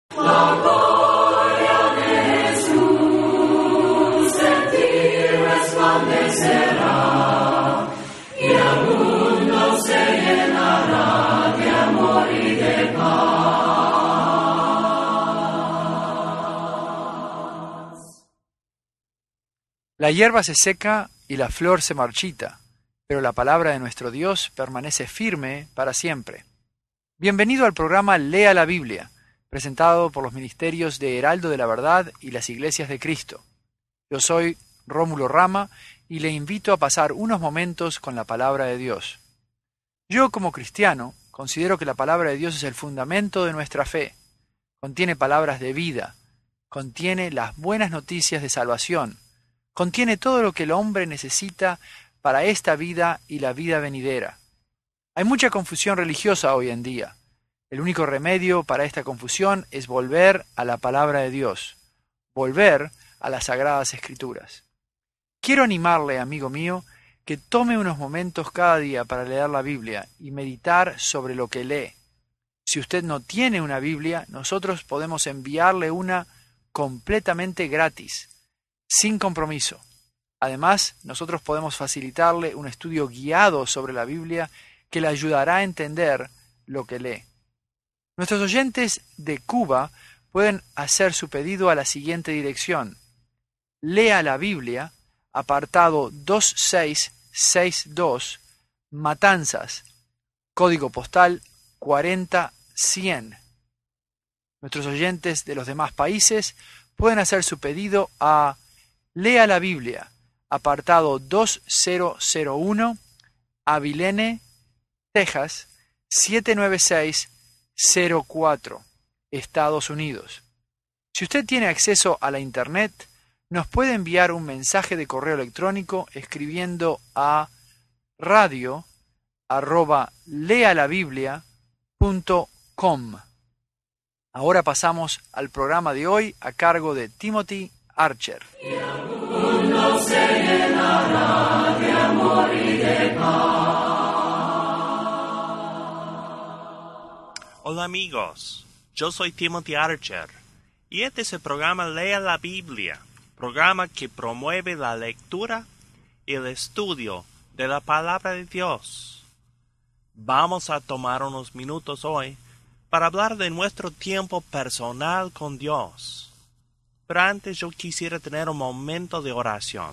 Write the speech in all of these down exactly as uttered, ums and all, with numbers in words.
La gloria de Jesús en ti resplandecerá, y el mundo se llenará de amor y de paz. La hierba se seca y la flor se marchita, pero la palabra de nuestro Dios permanece firme para siempre. Bienvenido al programa Lea la Biblia, presentado por los ministerios de Heraldo de la Verdad y las Iglesias de Cristo. Yo soy Rómulo Rama y le invito a pasar unos momentos con la palabra de Dios. Yo, como cristiano, considero que la palabra de Dios es el fundamento de nuestra fe. Contiene palabras de vida, contiene las buenas noticias de salvación, contiene todo lo que el hombre necesita para esta vida y la vida venidera. Hay mucha confusión religiosa hoy en día. El único remedio para esta confusión es volver a la palabra de Dios, volver a las Sagradas Escrituras. Quiero animarle, amigo mío, que tome unos momentos cada día para leer la Biblia y meditar sobre lo que lee. Si usted no tiene una Biblia, nosotros podemos enviarle una completamente gratis, sin compromiso. Además, nosotros podemos facilitarle un estudio guiado sobre la Biblia que le ayudará a entender lo que lee. Nuestros oyentes de Cuba pueden hacer su pedido a la siguiente dirección: Lea la Biblia, apartado dos seis seis dos, Matanzas, código postal cuarenta cien. Nuestros oyentes de los demás países pueden hacer su pedido a Lea la Biblia, apartado dos mil uno, Abilene, Texas, siete nueve seis cero cuatro, Estados Unidos. Si usted tiene acceso a la Internet, nos puede enviar un mensaje de correo electrónico escribiendo a radio arroba lealabiblia punto com. Ahora pasamos al programa de hoy a cargo de Timothy Archer. Y el mundo se llenará de amor y de paz. Hola amigos, yo soy Timothy Archer y este es el programa Lea la Biblia, programa que promueve la lectura y el estudio de la palabra de Dios. Vamos a tomar unos minutos hoy para hablar de nuestro tiempo personal con Dios. Pero antes yo quisiera tener un momento de oración.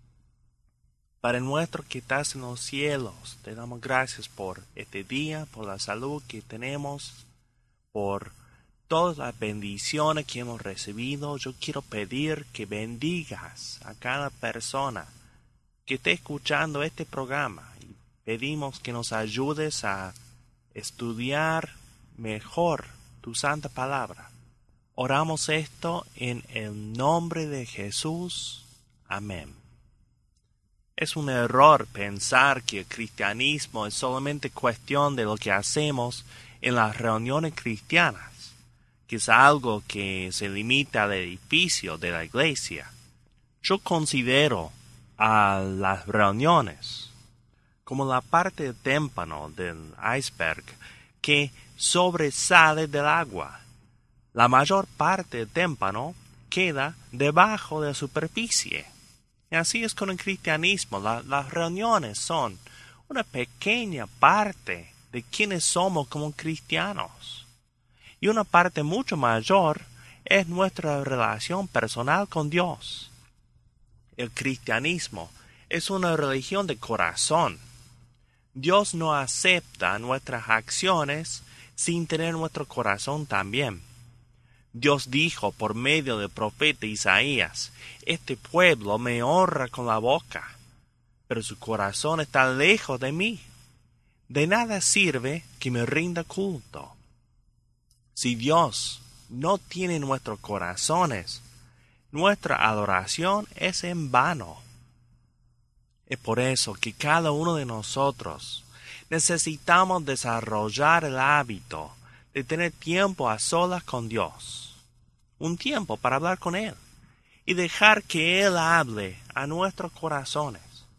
Padre nuestro que estás en los cielos, te damos gracias por este día, por la salud que tenemos, por todas las bendiciones que hemos recibido. Yo quiero pedir que bendigas a cada persona que esté escuchando este programa. Y pedimos que nos ayudes a estudiar mejor tu santa palabra. Oramos esto en el nombre de Jesús. Amén. Es un error pensar que el cristianismo es solamente cuestión de lo que hacemos en las reuniones cristianas, que es algo que se limita al edificio de la iglesia. Yo considero a las reuniones como la parte del témpano del iceberg que sobresale del agua. La mayor parte del témpano queda debajo de la superficie. Y así es con el cristianismo. La, las reuniones son una pequeña parte de quienes somos como cristianos. Y una parte mucho mayor es nuestra relación personal con Dios. El cristianismo es una religión de corazón. Dios no acepta nuestras acciones sin tener nuestro corazón también. Dios dijo por medio del profeta Isaías: este pueblo me honra con la boca, pero su corazón está lejos de mí. De nada sirve que me rinda culto. Si Dios no tiene nuestros corazones, nuestra adoración es en vano. Es por eso que cada uno de nosotros necesitamos desarrollar el hábito de tener tiempo a solas con Dios, un tiempo para hablar con Él y dejar que Él hable a nuestros corazones.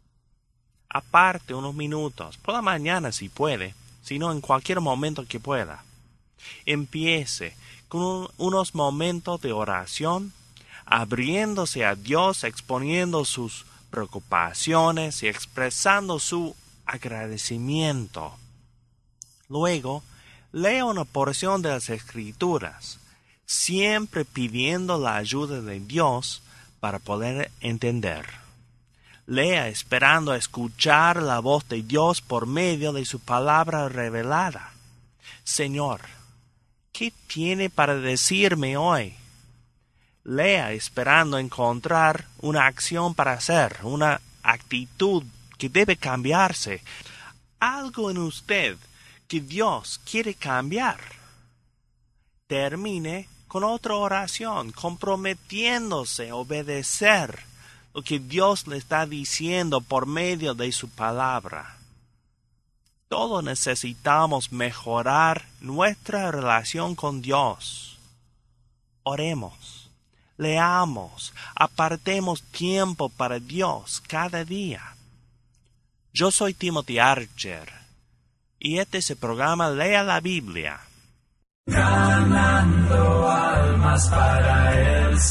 Aparte unos minutos, por la mañana si puede, sino en cualquier momento que pueda. Empiece con un, unos momentos de oración, abriéndose a Dios, exponiendo sus preocupaciones y expresando su agradecimiento. Luego, lea una porción de las Escrituras, siempre pidiendo la ayuda de Dios para poder entender. Lea esperando a escuchar la voz de Dios por medio de su palabra revelada. Señor, ¿qué tiene para decirme hoy? Lea esperando encontrar una acción para hacer, una actitud que debe cambiarse, algo en usted que Dios quiere cambiar. Termine con otra oración, comprometiéndose a obedecer lo que Dios le está diciendo por medio de su palabra. Todos necesitamos mejorar nuestra relación con Dios. Oremos, leamos, apartemos tiempo para Dios cada día. Yo soy Timothy Archer y este es el programa Lea la Biblia. Ganando almas para el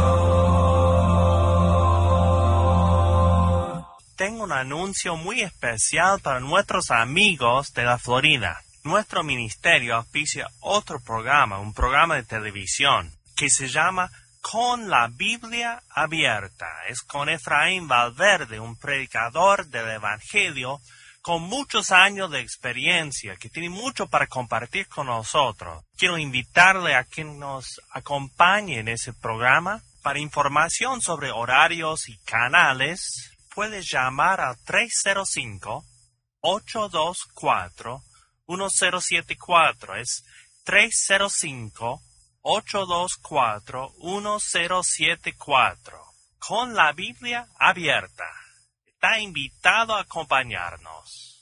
Señor. Tengo un anuncio muy especial para nuestros amigos de la Florida. Nuestro ministerio auspicia otro programa, un programa de televisión, que se llama Con la Biblia Abierta. Es con Efraín Valverde, un predicador del Evangelio con muchos años de experiencia, que tiene mucho para compartir con nosotros. Quiero invitarle a que nos acompañe en ese programa. Para información sobre horarios y canales, puede llamar al tres cero cinco, ocho dos cuatro, uno cero siete cuatro. Es tres cero cinco, ocho dos cuatro, uno cero siete cuatro. Con la Biblia Abierta. Está invitado a acompañarnos.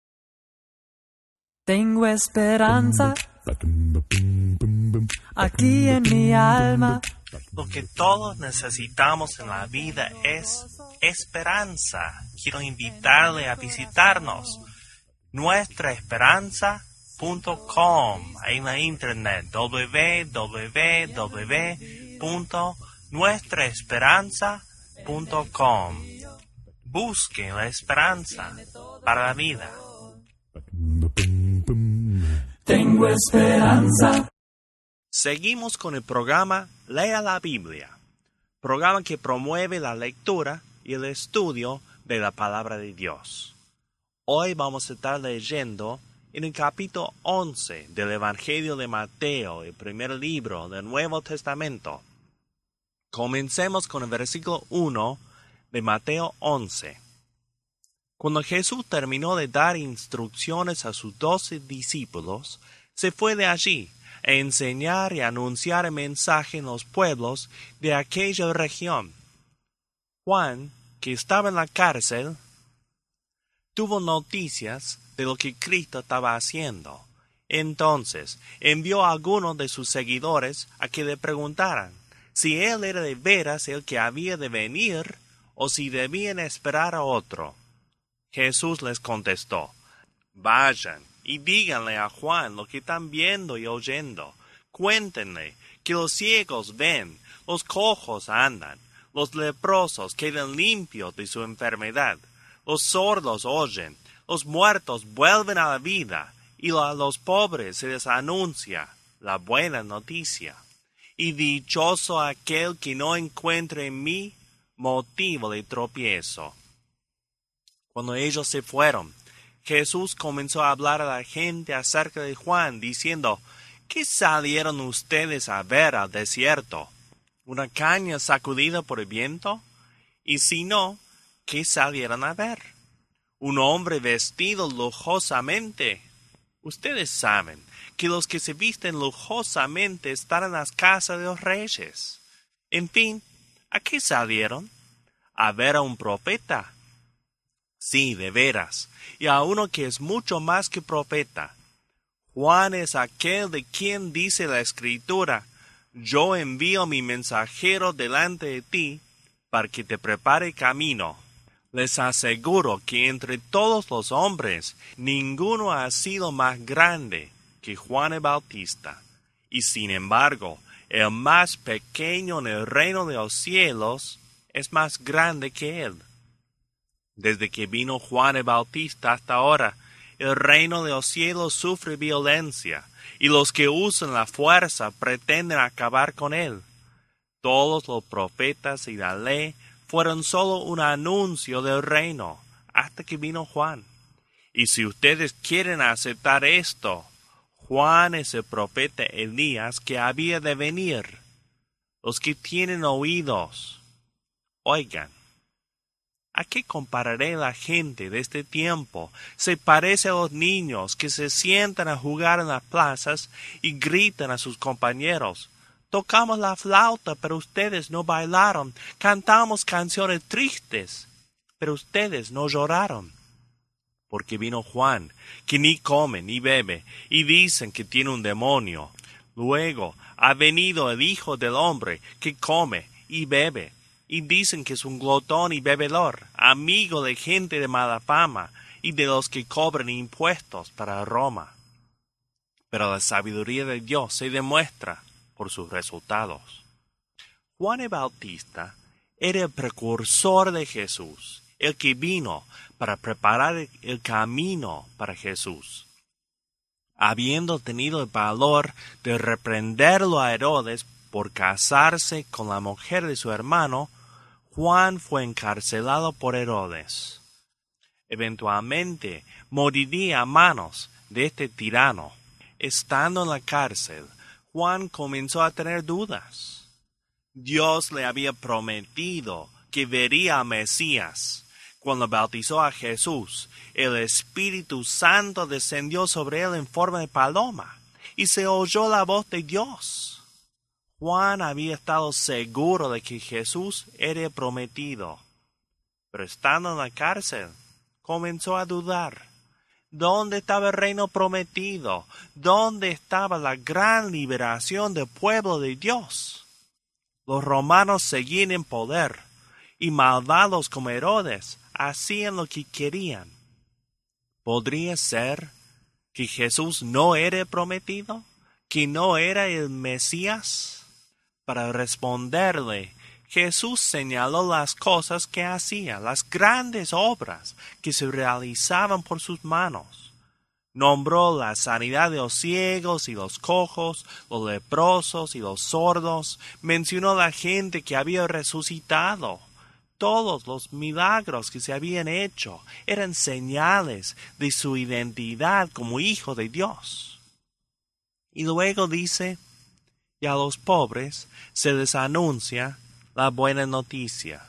Tengo esperanza aquí en mi alma. Lo que todos necesitamos en la vida es esperanza. Quiero invitarle a visitarnos nuestra esperanza punto com, ahí en la internet, doble u doble u doble u punto nuestra esperanza punto com. Busque la esperanza para la vida. Tengo esperanza. Seguimos con el programa Lea la Biblia, programa que promueve la lectura y el estudio de la palabra de Dios. Hoy vamos a estar leyendo en el capítulo once del Evangelio de Mateo, el primer libro del Nuevo Testamento. Comencemos con el versículo uno de Mateo once. Cuando Jesús terminó de dar instrucciones a sus doce discípulos, se fue de allí a enseñar y anunciar el mensaje en los pueblos de aquella región. Juan, que estaba en la cárcel, tuvo noticias de lo que Cristo estaba haciendo. Entonces envió a algunos de sus seguidores a que le preguntaran si él era de veras el que había de venir o si debían esperar a otro. Jesús les contestó: vayan y díganle a Juan lo que están viendo y oyendo. Cuéntenle que los ciegos ven, los cojos andan, los leprosos quedan limpios de su enfermedad, los sordos oyen, los muertos vuelven a la vida, y a los pobres se les anuncia la buena noticia. Y dichoso aquel que no encuentre en mí motivo de tropiezo. Cuando ellos se fueron, Jesús comenzó a hablar a la gente acerca de Juan, diciendo: ¿qué salieron ustedes a ver al desierto? ¿Una caña sacudida por el viento? Y si no, ¿qué salieron a ver? ¿Un hombre vestido lujosamente? Ustedes saben que los que se visten lujosamente están en las casas de los reyes. En fin, ¿a qué salieron? ¿A ver a un profeta? Sí, de veras, y a uno que es mucho más que profeta. Juan es aquel de quien dice la Escritura: yo envío mi mensajero delante de ti para que te prepare camino. Les aseguro que entre todos los hombres ninguno ha sido más grande que Juan el Bautista, Y sin embargo, el más pequeño en el reino de los cielos es más grande que él. Desde que vino Juan el Bautista hasta ahora, el reino de los cielos sufre violencia, y los que usan la fuerza pretenden acabar con él. Todos los profetas y la ley fueron solo un anuncio del reino, hasta que vino Juan. Y si ustedes quieren aceptar esto, Juan es el profeta Elías que había de venir. Los que tienen oídos, oigan. ¿A qué compararé la gente de este tiempo? Se parece a los niños que se sientan a jugar en las plazas y gritan a sus compañeros: tocamos la flauta, pero ustedes no bailaron. Cantamos canciones tristes, pero ustedes no lloraron. Porque vino Juan, que ni come ni bebe, y dicen que tiene un demonio. Luego ha venido el Hijo del Hombre, que come y bebe, y dicen que es un glotón y bebedor, amigo de gente de mala fama, y de los que cobran impuestos para Roma. Pero la sabiduría de Dios se demuestra por sus resultados. Juan el Bautista era el precursor de Jesús, el que vino para preparar el camino para Jesús. Habiendo tenido el valor de reprenderlo a Herodes por casarse con la mujer de su hermano, Juan fue encarcelado por Herodes. Eventualmente moriría a manos de este tirano. Estando en la cárcel, Juan comenzó a tener dudas. Dios le había prometido que vería a Mesías. Cuando bautizó a Jesús, el Espíritu Santo descendió sobre él en forma de paloma, y se oyó la voz de Dios. Juan había estado seguro de que Jesús era el prometido, pero estando en la cárcel, comenzó a dudar. ¿Dónde estaba el reino prometido? ¿Dónde estaba la gran liberación del pueblo de Dios? Los romanos seguían en poder, y malvados como Herodes hacían lo que querían. ¿Podría ser que Jesús no era el prometido? ¿Que no era el Mesías? Para responderle, Jesús señaló las cosas que hacía, las grandes obras que se realizaban por sus manos. Nombró la sanidad de los ciegos y los cojos, los leprosos y los sordos. Mencionó la gente que había resucitado. Todos los milagros que se habían hecho eran señales de su identidad como hijo de Dios. Y luego dice, y a los pobres se les anuncia la buena noticia.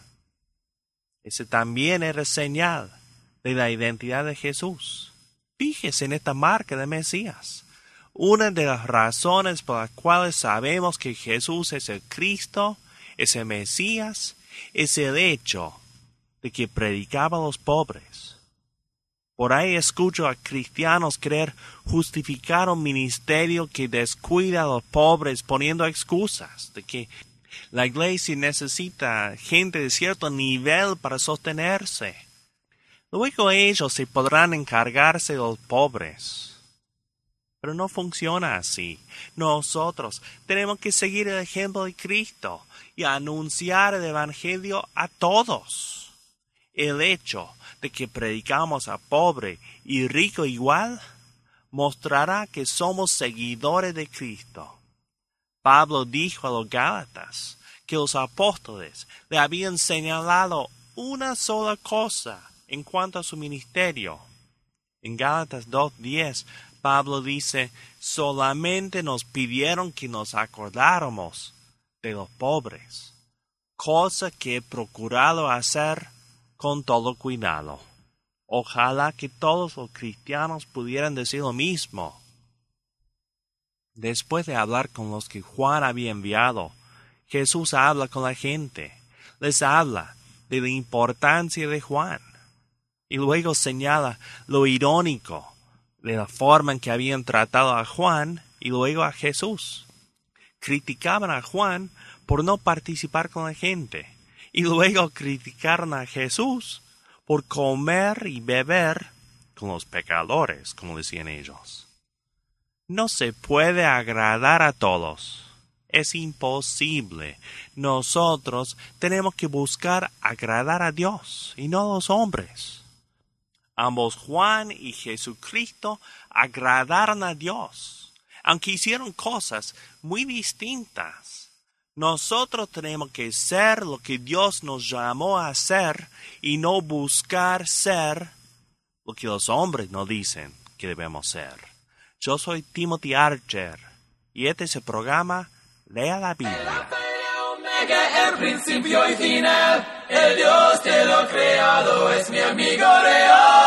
Ese también era señal de la identidad de Jesús. Fíjese en esta marca de Mesías. Una de las razones por las cuales sabemos que Jesús es el Cristo, es el Mesías, es el hecho de que predicaba a los pobres. Por ahí escucho a cristianos querer justificar un ministerio que descuida a los pobres poniendo excusas de que la iglesia necesita gente de cierto nivel para sostenerse. Luego ellos se podrán encargarse de los pobres. Pero no funciona así. Nosotros tenemos que seguir el ejemplo de Cristo y anunciar el Evangelio a todos. El hecho de que predicamos a pobre y rico igual mostrará que somos seguidores de Cristo. Pablo dijo a los Gálatas que los apóstoles le habían señalado una sola cosa en cuanto a su ministerio. En Gálatas dos diez, Pablo dice, solamente nos pidieron que nos acordáramos de los pobres, cosa que he procurado hacer con todo cuidado. Ojalá que todos los cristianos pudieran decir lo mismo. Después de hablar con los que Juan había enviado, Jesús habla con la gente, les habla de la importancia de Juan, y luego señala lo irónico de la forma en que habían tratado a Juan y luego a Jesús. Criticaban a Juan por no participar con la gente, y luego criticaron a Jesús por comer y beber con los pecadores, como decían ellos. no se puede agradar a todos. Es imposible. Nosotros tenemos que buscar agradar a Dios y no a los hombres. Ambos Juan y Jesucristo agradaron a Dios, aunque hicieron cosas muy distintas. Nosotros tenemos que ser lo que Dios nos llamó a ser y no buscar ser lo que los hombres nos dicen que debemos ser. Yo soy Timothy Archer y este es el programa Lea la Biblia. El principio y final, el Dios de lo creado es mi amigo real.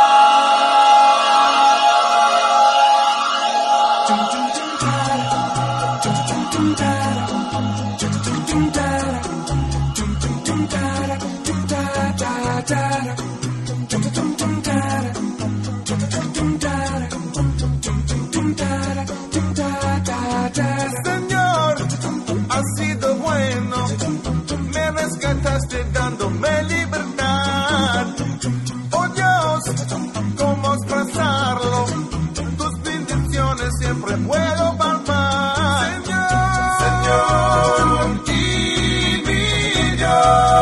Señor, has sido bueno, me rescataste dándome libertad. Oh Dios, ¿cómo expresarlo? Tus bendiciones siempre puedo palpar. Señor, Señor, y mi Dios,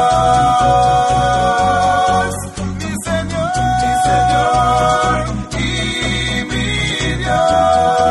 mi Señor, mi Señor, y mi Dios.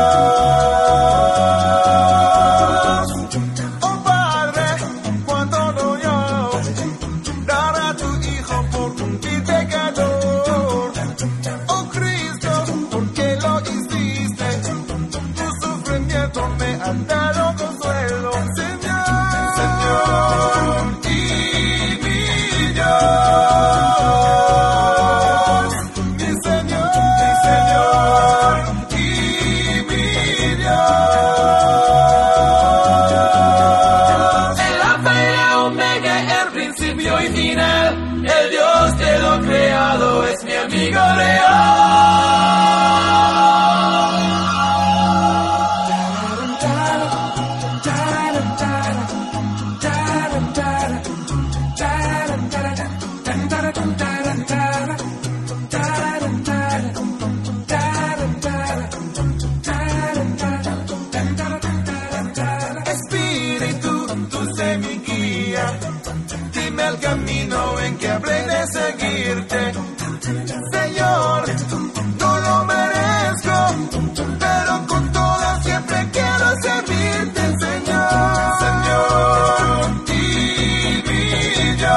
Señor, no lo merezco, pero con todo siempre quiero servirte, Señor. Señor, y mi Dios,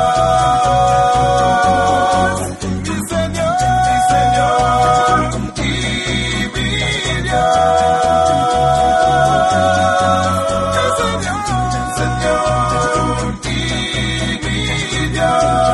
mi Señor, mi Señor, y mi Dios, mi Señor, Señor, y mi Dios.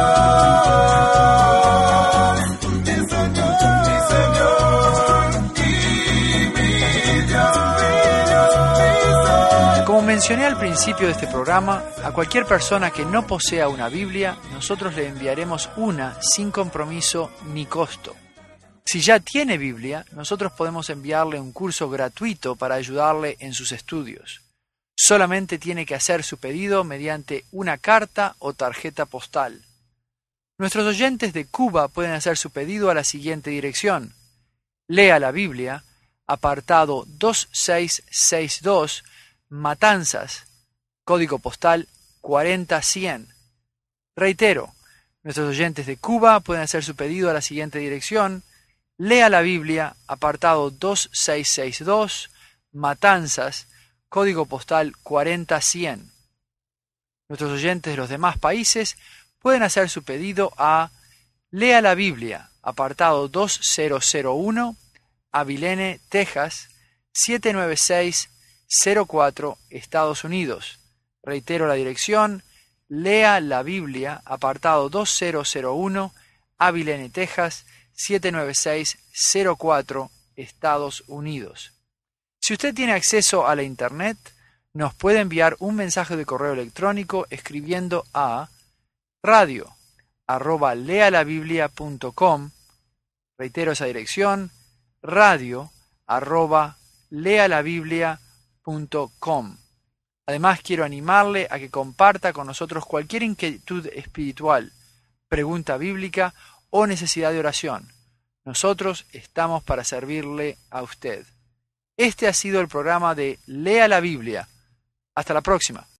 Como mencioné al principio de este programa, a cualquier persona que no posea una Biblia, nosotros le enviaremos una sin compromiso ni costo. Si ya tiene Biblia, nosotros podemos enviarle un curso gratuito para ayudarle en sus estudios. Solamente tiene que hacer su pedido mediante una carta o tarjeta postal. Nuestros oyentes de Cuba pueden hacer su pedido a la siguiente dirección: Lea la Biblia, apartado dos seis seis dos, Matanzas, código postal cuarenta cien. Reitero, nuestros oyentes de Cuba pueden hacer su pedido a la siguiente dirección: Lea la Biblia, apartado dos seis seis dos, Matanzas, código postal cuarenta cien. Nuestros oyentes de los demás países pueden hacer su pedido a Lea la Biblia, apartado dos mil uno, Abilene, Texas, siete nueve seis cero cuatro, Estados Unidos. Reitero la dirección: Lea la Biblia, apartado dos mil uno, Abilene, Texas, siete nueve seis cero cuatro, Estados Unidos. Si usted tiene acceso a la Internet, nos puede enviar un mensaje de correo electrónico escribiendo a radio arroba lealabiblia punto com. Reitero esa dirección: radio arroba lealabiblia punto com. Además, quiero animarle a que comparta con nosotros cualquier inquietud espiritual, pregunta bíblica o necesidad de oración. Nosotros estamos para servirle a usted. Este ha sido el programa de Lea la Biblia. Hasta la próxima.